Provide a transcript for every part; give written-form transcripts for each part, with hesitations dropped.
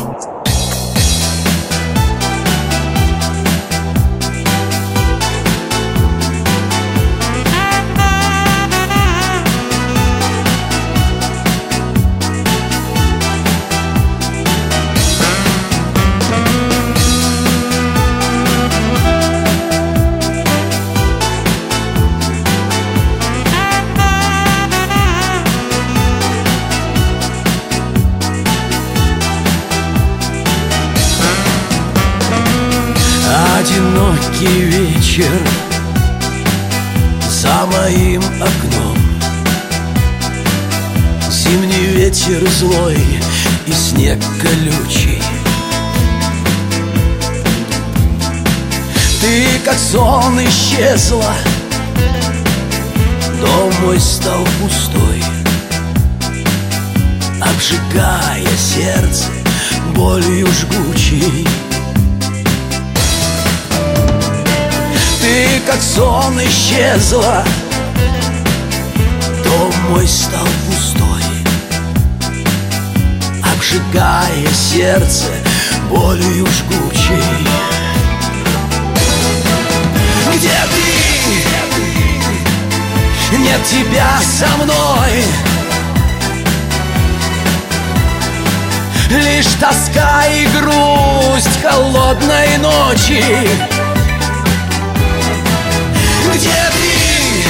Одинокий вечер за моим окном, зимний ветер злой и снег колючий. Ты как сон исчезла, дом мой стал пустой, обжигая сердце болью жгучей. Ты как сон исчезла, дом мой стал пустой, обжигая сердце болью жгучей. Где ты? Нет тебя со мной, лишь тоска и грусть холодной ночи. Где ты?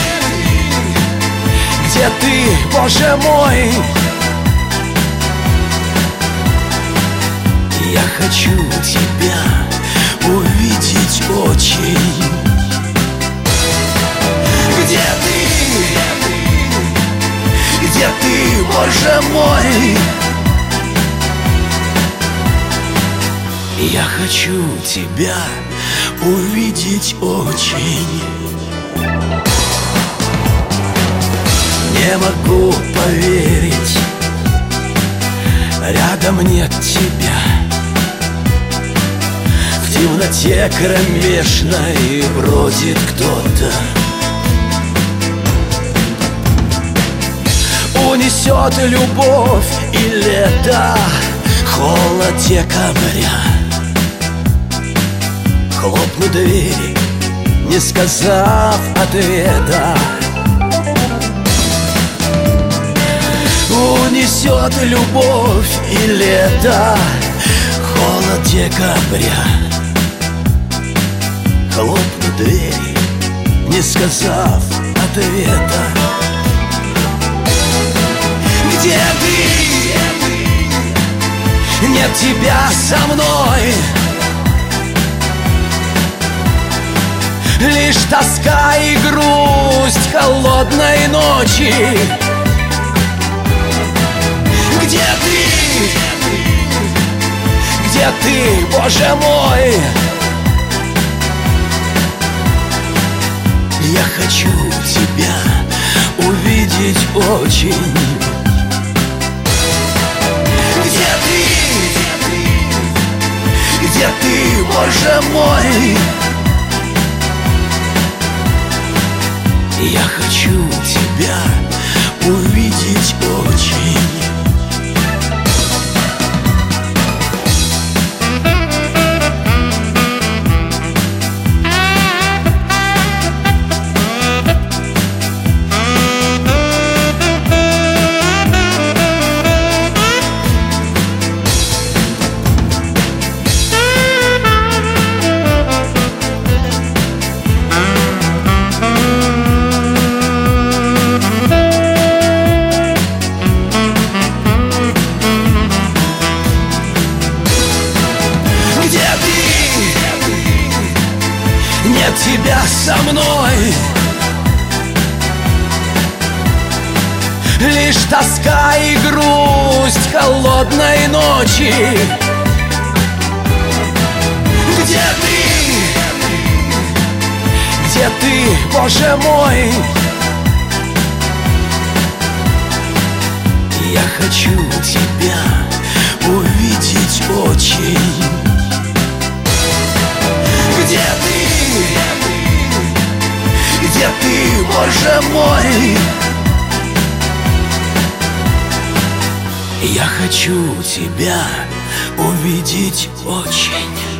Где ты, Боже мой? Я хочу тебя увидеть очень. Где ты? Где ты, Боже мой? Я хочу тебя увидеть очень. Не могу поверить, рядом нет тебя. В темноте кромешной бродит кто-то, унесет любовь и лето, холод декабря. Хлопну двери, не сказав ответа. Унесет любовь и лето, холод декабря. Хлопну двери, не сказав ответа. Где ты? Нет тебя со мной, лишь тоска и грусть холодной ночи. Где ты? Где ты, Боже мой? Я хочу тебя увидеть очень. Где ты? Где ты, Боже мой? Я хочу тебя увидеть очень. Нет тебя со мной, лишь тоска и грусть холодной ночи. Где ты, Боже мой? Я хочу тебя увидеть очень. Где ты, Боже мой? Я Я хочу тебя увидеть очень.